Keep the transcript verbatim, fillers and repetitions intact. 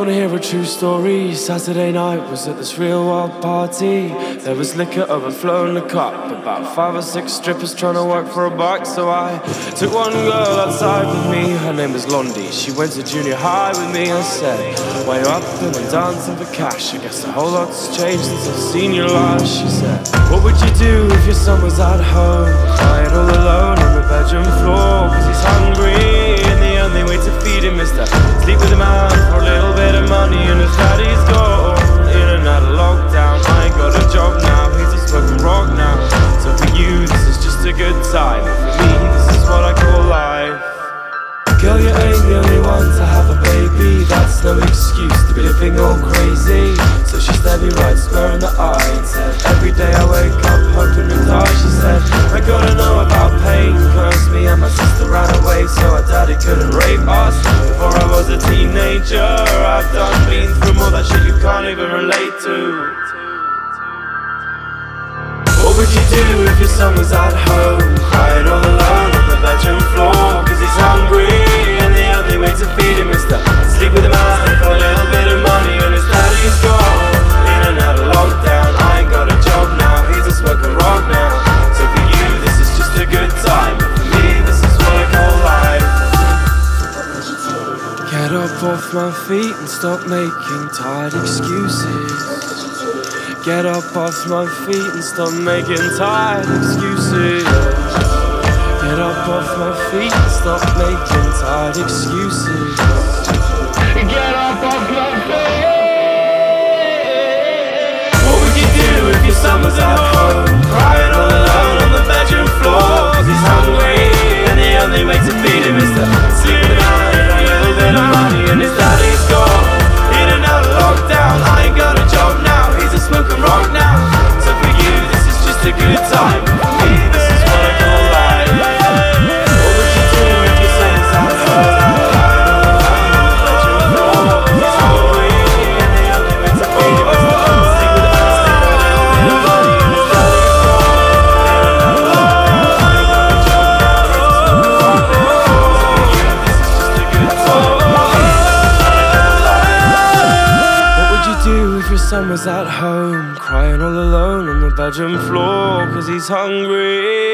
wanna hear a true story? Saturday night was at this real wild party. There was liquor overflowing the cup, about five or six strippers trying to work for a buck. So I took one girl outside with me, her name was Londi. She went to junior high with me. I said, why you up and I'm dancing for cash? I guess a whole lot's changed since I've seen you last. She said, what would you do if your son was at home, crying all alone on the bedroom floor, cause he's hungry and the only way to feed him is to sleep with a man for a little bit of money, and his daddy's gone in and out of lockdown. I ain't got a job now, he's just smoking rock now. So for you this is just a good time, but for me this is what I call life. Girl, you ain't the only one to have a baby, that's no excuse to be living all crazy. So she stared me right square in the eye and said, every day I wake up hoping to die. She said, I gotta know about pain, cause me and my sister ran away so our daddy couldn't rape us. Before I was a teenager, I've done been through all that shit you can't even relate to. What would you do if your son was at home, crying all alone on the bedroom floor, cause he's hungry and the only way to feed him is to sleep with a man for a little bit of money, and his daddy's gone in and out of lockdown. I ain't got a job now, he's a smoking rock now. So for you this is just a good time, but for me this is what I call life. Get up off my feet and stop making tired excuses. Get up off my feet and stop making tired excuses. Get up off my feet and stop making tired excuses. Get up off my feet. What would you do if your son was at home, crying all alone on the bedroom floor, cause he's hungry and the only way to feed him is to sleep with a man and a little bit of money, and his daddy's gone in and out of lockdown. I ain't got a job now, he's a smoking rock now. So for you this is just a good time, but for me this is what I call life. What would you do if your son was at home, crying all alone on the bedroom floor, cause he's hungry and the only way to feed him is to sleep with a man and a little bit of money, and his daddy's gone in and out of lockdown. I ain't got a job now, he's a smoking rock now. So for you this is just a good time, but for me if your son was at home, crying all alone on the bedroom floor, cause he's hungry